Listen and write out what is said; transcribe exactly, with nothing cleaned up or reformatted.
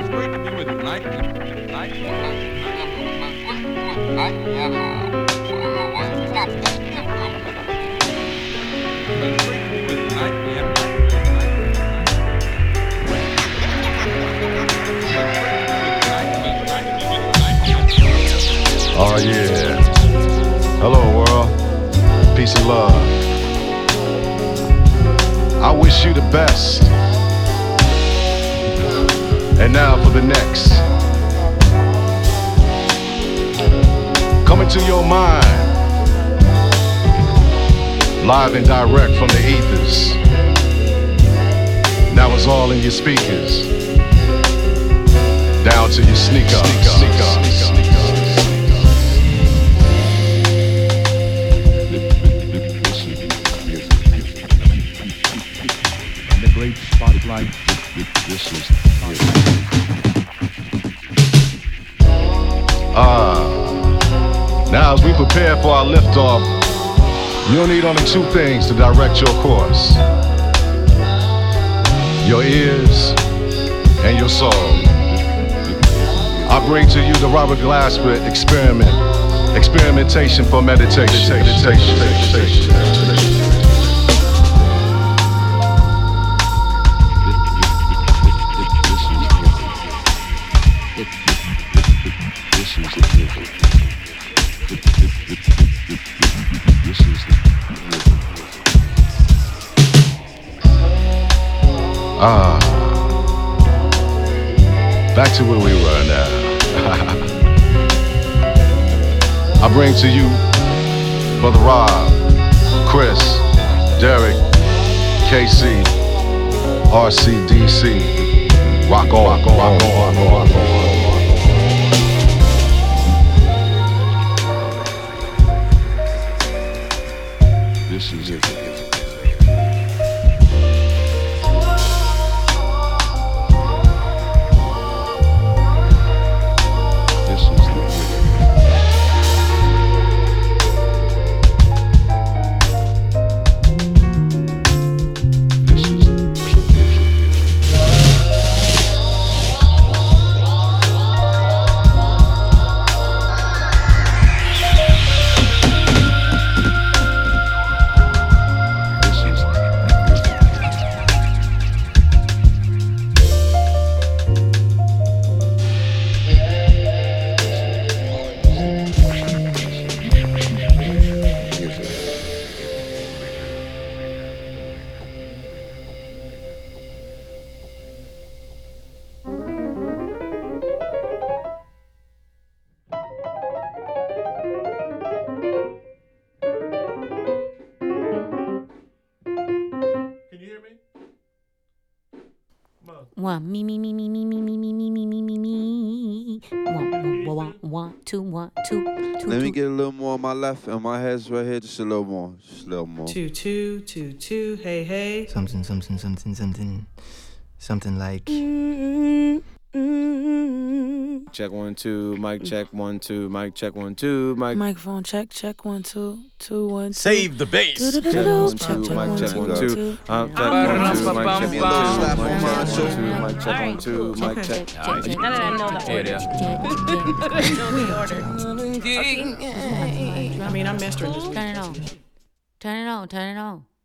Oh yeah. Hello world. Peace and love. I wish you the best. And now for the next. Coming to your mind. Live and direct from the ethers. Now it's all in your speakers. Down to your sneaker. Sneaker. Great spotlight. This is Ah, now as we prepare for our liftoff, you'll need only two things to direct your course: your ears and your soul. I bring to you the Robert Glasper experiment, experimentation for meditation. meditation, meditation, meditation. Ah, back to where we were now. I bring to you Brother Rob, Chris, Derek, K C, R C D C, rock on, rock on, rock on, rock on, rock on. this is it. One me me me me me me me me me me me me me. One one one one two one two two. Let me two. get a little more on my left and my head's right here. Just a little more. Just a little more. Two two two two. Hey hey. Something something something something something like. Mm-mm, mm-mm. Check one two, mic check one two, mic check one two, mic. Microphone check check one two two one two. Save the bass. Check one two, mic check one two. Um, check one two, mic check one two, mic check one two, mic check one two, mic check. Now that I know the order. I know the order. I mean, I'm mastering this week. Turn it on. Turn it on. Turn it on.